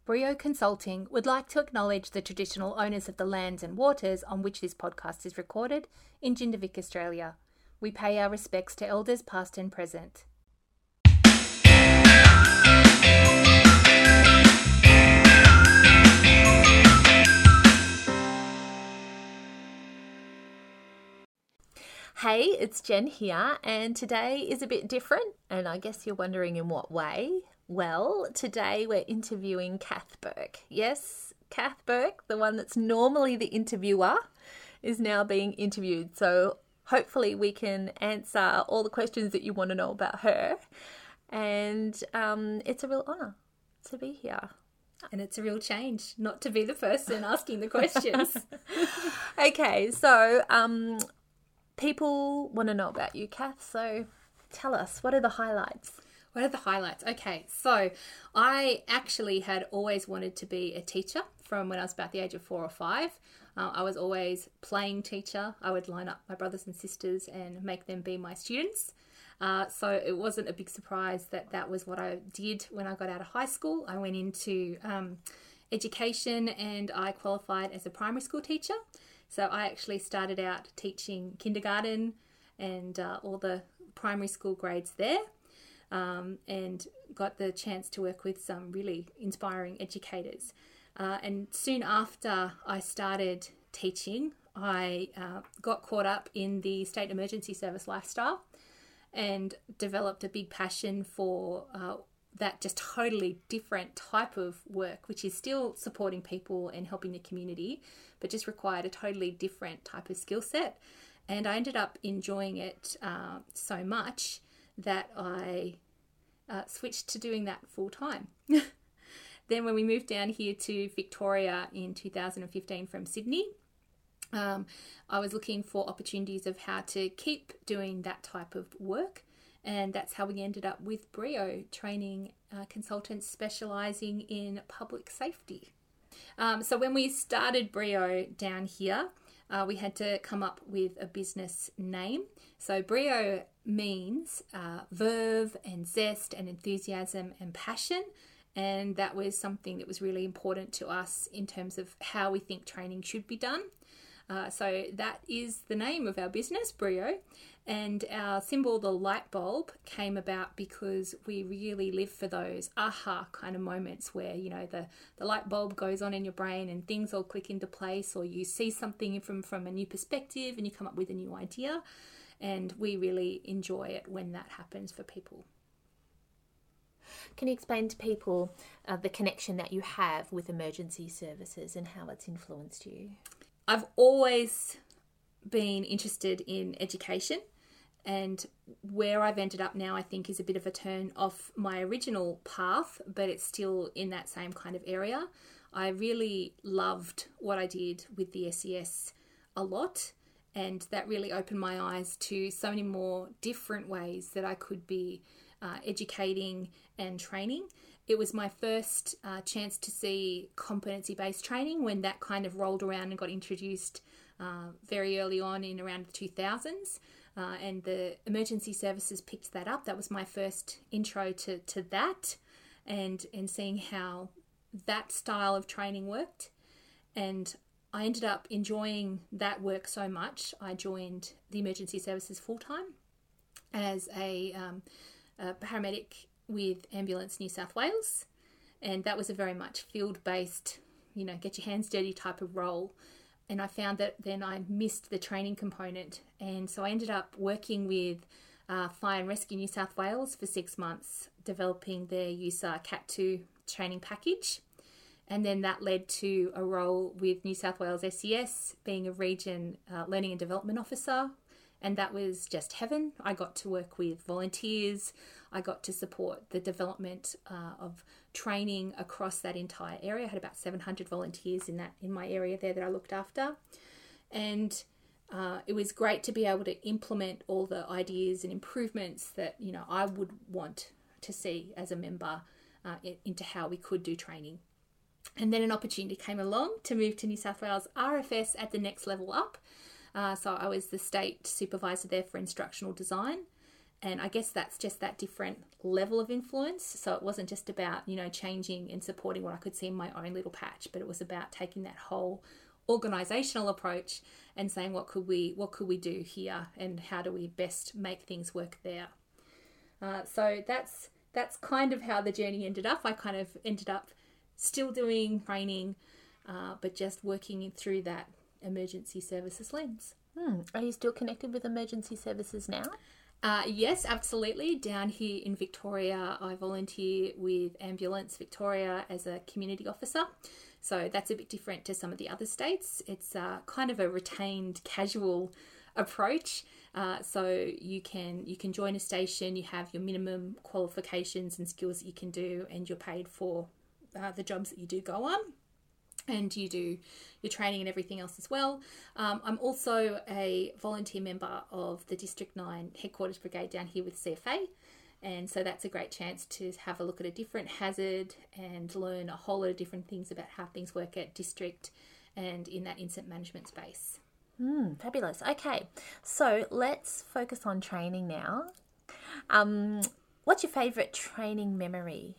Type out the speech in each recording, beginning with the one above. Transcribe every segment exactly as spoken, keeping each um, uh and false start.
Brio Consulting would like to acknowledge the traditional owners of the lands and waters on which this podcast is recorded in Jindavick, Australia. We pay our respects to elders past and present. Hey, it's Jen here, and today is a bit different, and I guess you're wondering in what way. Well, today we're interviewing Kath Burke. Yes, Kath Burke, the one that's normally the interviewer, is now being interviewed. So hopefully we can answer all the questions that you want to know about her. And um, it's a real honour to be here. And it's a real change not to be the person asking the questions. Okay, so um, people want to know about you, Kath. So tell us, what are the highlights? What are the highlights? Okay, so I actually had always wanted to be a teacher from when I was about the age of four or five. Uh, I was always playing teacher. I would line up my brothers and sisters and make them be my students. Uh, so it wasn't a big surprise that that was what I did when I got out of high school. I went into um, education and I qualified as a primary school teacher. So I actually started out teaching kindergarten and uh, all the primary school grades there. Um, and got the chance to work with some really inspiring educators. Uh, and soon after I started teaching, I uh, got caught up in the state emergency service lifestyle and developed a big passion for uh, that just totally different type of work, which is still supporting people and helping the community, but just required a totally different type of skill set. And I ended up enjoying it uh, so much that I uh, switched to doing that full time. Then when we moved down here to Victoria in two thousand fifteen from Sydney, um, I was looking for opportunities of how to keep doing that type of work. And that's how we ended up with Brio, training uh, consultants specialising in public safety. Um, so when we started Brio down here, uh, we had to come up with a business name. So Brio means uh, verve and zest and enthusiasm and passion. And that was something that was really important to us in terms of how we think training should be done. Uh, so that is the name of our business, Brio. And our symbol, the light bulb, came about because we really live for those aha kind of moments where, you know, the, the light bulb goes on in your brain and things all click into place, or you see something from, from a new perspective and you come up with a new idea. And we really enjoy it when that happens for people. Can you explain to people uh, the connection that you have with emergency services and how it's influenced you? I've always been interested in education, and where I've ended up now, I think, is a bit of a turn off my original path, but it's still in that same kind of area. I really loved what I did with the S E S a lot, and that really opened my eyes to so many more different ways that I could be uh, educating and training. It was my first uh, chance to see competency-based training when that kind of rolled around and got introduced uh, very early on in around the two thousands. Uh, and the emergency services picked that up. That was my first intro to, to that and, and seeing how that style of training worked. And I ended up enjoying that work so much, I joined the emergency services full-time as a, um, a paramedic with Ambulance New South Wales, and that was a very much field-based, you know, get your hands dirty type of role. And I found that then I missed the training component, and so I ended up working with uh, Fire and Rescue New South Wales for six months, developing their U S A R Cat two training package. And then that led to a role with New South Wales S E S, being a region uh, learning and development officer. And that was just heaven. I got to work with volunteers. I got to support the development uh, of training across that entire area. I had about seven hundred volunteers in that in my area there that I looked after. And uh, it was great to be able to implement all the ideas and improvements that, you know, I would want to see as a member uh, into how we could do training. And then an opportunity came along to move to New South Wales R F S at the next level up. Uh, so I was the state supervisor there for instructional design. And I guess that's just that different level of influence. So it wasn't just about, you know, changing and supporting what I could see in my own little patch, but it was about taking that whole organizational approach and saying, what could we, what could we do here, and how do we best make things work there? Uh, so that's that's kind of how the journey ended up. I kind of ended up still doing training, uh, but just working through that emergency services lens. Hmm. Are you still connected with emergency services now? Uh, yes, absolutely. Down here in Victoria, I volunteer with Ambulance Victoria as a community officer. So that's a bit different to some of the other states. It's uh, kind of a retained, casual approach. Uh, so you can you can join a station, you have your minimum qualifications and skills that you can do, and you're paid for uh, the jobs that you do go on. And you do your training and everything else as well. Um, I'm also a volunteer member of the District nine Headquarters Brigade down here with C F A. And so that's a great chance to have a look at a different hazard and learn a whole lot of different things about how things work at district and in that incident management space. Mm, fabulous. Okay, so let's focus on training now. Um, what's your favourite training memory?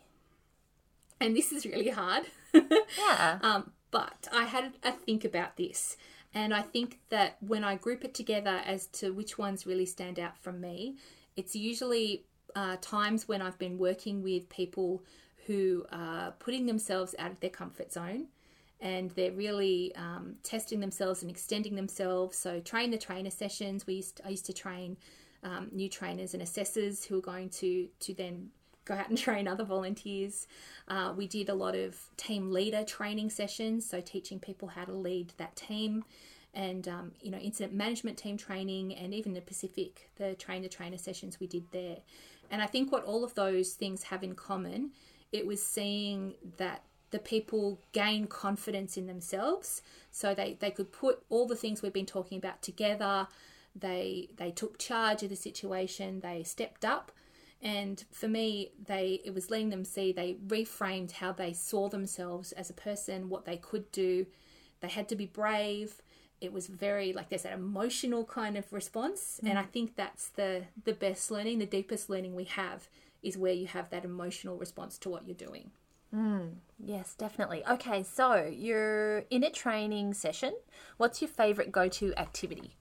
And this is really hard. Yeah. um, but I had a think about this, and I think that when I group it together as to which ones really stand out from me, it's usually uh, times when I've been working with people who are putting themselves out of their comfort zone, and they're really um, testing themselves and extending themselves. So train the trainer sessions. We used to, I used to train um, new trainers and assessors who are going to to then go out and train other volunteers. Uh, we did a lot of team leader training sessions, so teaching people how to lead that team, and um, you know, incident management team training, and even the Pacific, the trainer trainer sessions we did there. And I think what all of those things have in common, it was seeing that the people gain confidence in themselves, so they, they could put all the things we've been talking about together. They they took charge of the situation, they stepped up. And for me, they it was letting them see, they reframed how they saw themselves as a person, what they could do. They had to be brave. It was very, like there's that emotional kind of response. Mm. And I think that's the, the best learning, the deepest learning we have is where you have that emotional response to what you're doing. Mm, yes, definitely. Okay, so you're in a training session. What's your favourite go-to activity?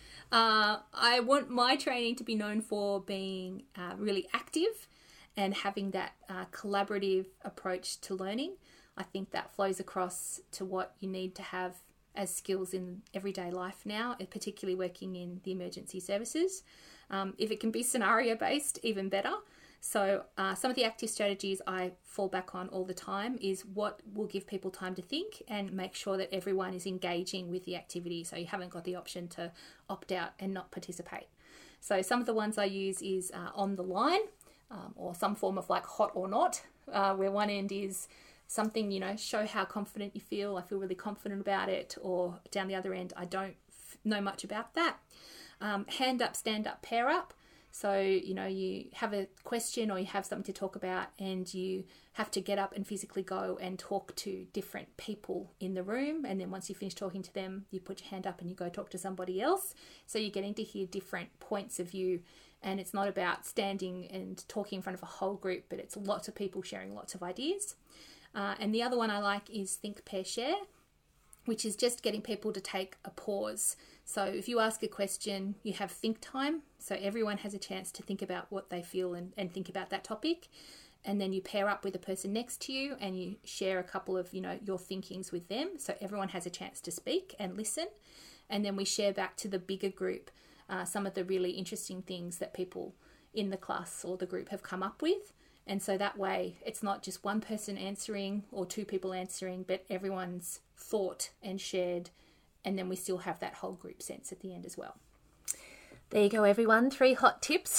Uh, I want my training to be known for being uh, really active and having that uh, collaborative approach to learning. I think that flows across to what you need to have as skills in everyday life now, particularly working in the emergency services. Um, if it can be scenario-based, even better. So uh, some of the active strategies I fall back on all the time is what will give people time to think and make sure that everyone is engaging with the activity, so you haven't got the option to opt out and not participate. So some of the ones I use is uh, on the line, um, or some form of like hot or not, uh, where one end is something, you know, show how confident you feel. I feel really confident about it. Or down the other end, I don't f- know much about that. Um, hand up, stand up, pair up. So, you know, you have a question or you have something to talk about and you have to get up and physically go and talk to different people in the room. And then once you finish talking to them, you put your hand up and you go talk to somebody else. So you're getting to hear different points of view. And it's not about standing and talking in front of a whole group, but it's lots of people sharing lots of ideas. Uh, and the other one I like is think, pair, share, which is just getting people to take a pause. So if you ask a question, you have think time. So everyone has a chance to think about what they feel and, and think about that topic. And then you pair up with a person next to you and you share a couple of, you know, your thinkings with them. So everyone has a chance to speak and listen. And then we share back to the bigger group uh, some of the really interesting things that people in the class or the group have come up with. And so that way it's not just one person answering or two people answering, but everyone's thought and shared. And then we still have that whole group sense at the end as well. There you go, everyone. Three hot tips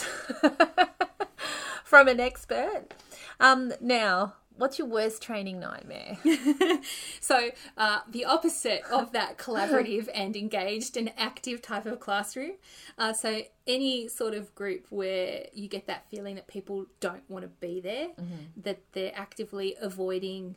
from an expert. Um, now, what's your worst training nightmare? So uh, the opposite of that collaborative and engaged and active type of classroom. Uh, so any sort of group where you get that feeling that people don't want to be there, mm-hmm. that they're actively avoiding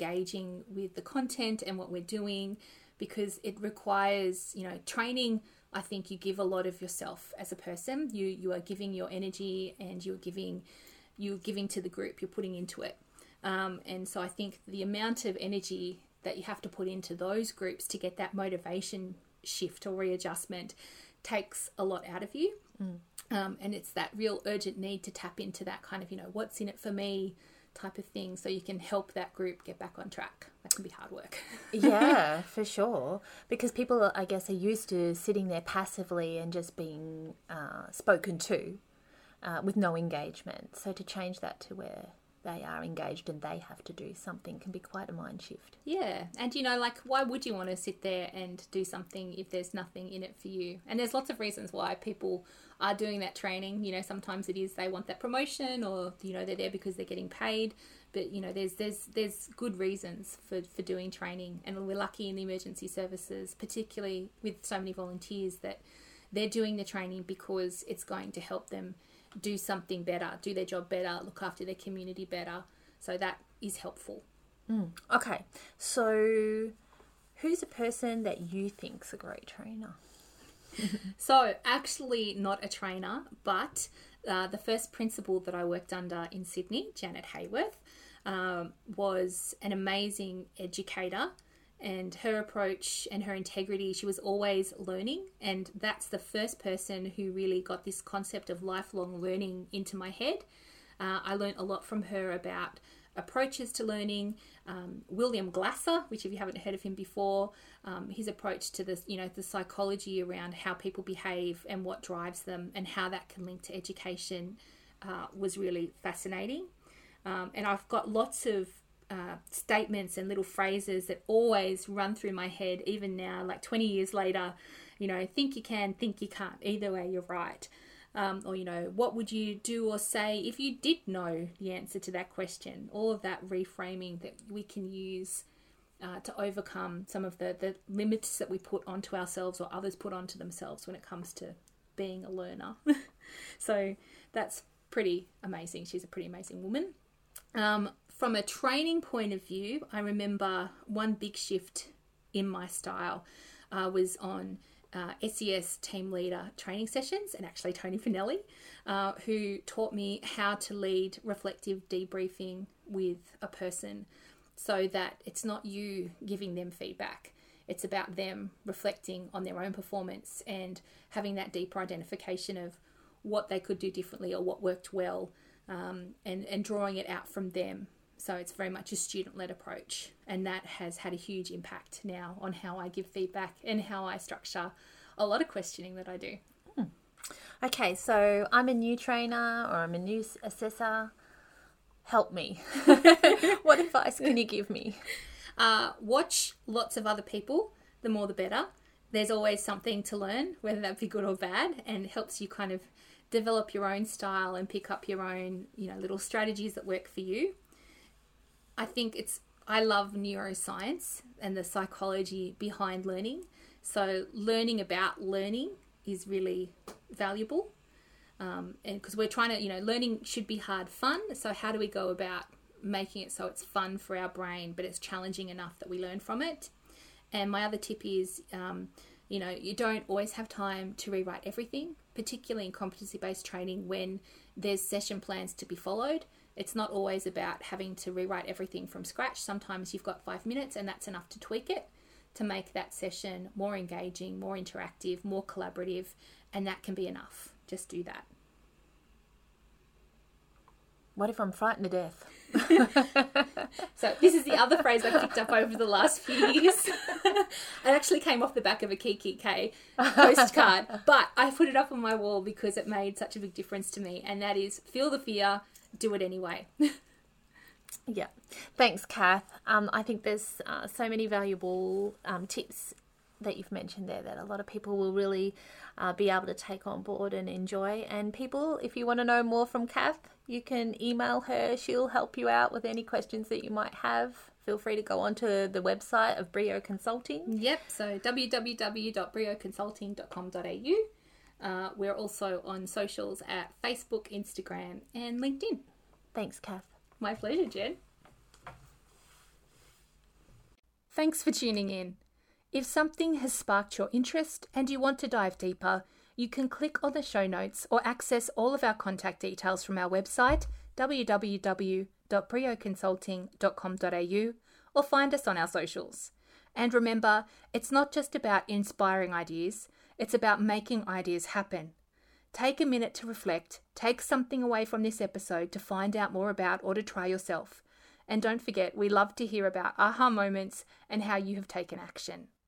engaging with the content and what we're doing, because it requires, you know, training I think you give a lot of yourself as a person. You you are giving your energy, and you're giving you're giving to the group. You're putting into it, um, and so I think the amount of energy that you have to put into those groups to get that motivation shift or readjustment takes a lot out of you. Mm. Um, and it's that real urgent need to tap into that kind of, you know, what's in it for me type of thing, so you can help that group get back on track. That can be hard work. Yeah, for sure. Because people, I guess, are used to sitting there passively and just being uh, spoken to uh, with no engagement. So to change that to where they are engaged and they have to do something can be quite a mind shift. Yeah. And, you know, like, why would you want to sit there and do something if there's nothing in it for you? And there's lots of reasons why people are doing that training. You know, sometimes it is they want that promotion, or, you know, they're there because they're getting paid. But, you know, there's there's there's good reasons for, for doing training. And we're lucky in the emergency services, particularly with so many volunteers, that they're doing the training because it's going to help them do something better, do their job better, look after their community better. So that is helpful. Mm. Okay, so who's a person that you think's a great trainer? So actually not a trainer, but uh, the first principal that I worked under in Sydney, Janet Hayworth, um, was an amazing educator. And her approach and her integrity, she was always learning. And that's the first person who really got this concept of lifelong learning into my head. Uh, I learned a lot from her about approaches to learning. Um, William Glasser, which if you haven't heard of him before, um, his approach to this, you know, the psychology around how people behave and what drives them and how that can link to education uh, was really fascinating. Um, and I've got lots of Uh, statements and little phrases that always run through my head, even now, like twenty years later. You know, think you can, think you can't. Either way, you're right. Um, or, you know, what would you do or say if you did know the answer to that question? All of that reframing that we can use uh, to overcome some of the, the limits that we put onto ourselves or others put onto themselves when it comes to being a learner. So that's pretty amazing. She's a pretty amazing woman. Um, From a training point of view, I remember one big shift in my style uh, was on uh, S E S team leader training sessions, and actually Tony Finelli, uh, who taught me how to lead reflective debriefing with a person so that it's not you giving them feedback. It's about them reflecting on their own performance and having that deeper identification of what they could do differently or what worked well, um, and, and drawing it out from them. So it's very much a student-led approach, and that has had a huge impact now on how I give feedback and how I structure a lot of questioning that I do. Hmm. Okay, so I'm a new trainer or I'm a new assessor. Help me. What advice can you give me? Uh, watch lots of other people. The more the better. There's always something to learn, whether that be good or bad, and it helps you kind of develop your own style and pick up your own, you know, little strategies that work for you. I think it's, I love neuroscience and the psychology behind learning. So learning about learning is really valuable. Um, and because we're trying to, you know, learning should be hard fun. So how do we go about making it so it's fun for our brain, but it's challenging enough that we learn from it? And my other tip is, um, you know, you don't always have time to rewrite everything, particularly in competency-based training when there's session plans to be followed. It's not always about having to rewrite everything from scratch. Sometimes you've got five minutes and that's enough to tweak it to make that session more engaging, more interactive, more collaborative, and that can be enough. Just do that. What if I'm frightened to death? So this is the other phrase I picked up over the last few years. It actually came off the back of a Kiki K postcard, but I put it up on my wall because it made such a big difference to me, and that is, feel the fear, do it anyway. Yeah. Thanks, Kath. Um, I think there's uh, so many valuable um, tips that you've mentioned there that a lot of people will really uh, be able to take on board and enjoy. And people, if you want to know more from Kath, you can email her. She'll help you out with any questions that you might have. Feel free to go onto the website of Brio Consulting. Yep, so w w w dot brio consulting dot com dot a u. Uh, we're also on socials at Facebook, Instagram, and LinkedIn. Thanks, Kath. My pleasure, Jen. Thanks for tuning in. If something has sparked your interest and you want to dive deeper, you can click on the show notes or access all of our contact details from our website, w w w dot brio consulting dot com dot a u, or find us on our socials. And remember, it's not just about inspiring ideas, it's about making ideas happen. Take a minute to reflect, take something away from this episode to find out more about or to try yourself. And don't forget, we love to hear about aha moments and how you have taken action.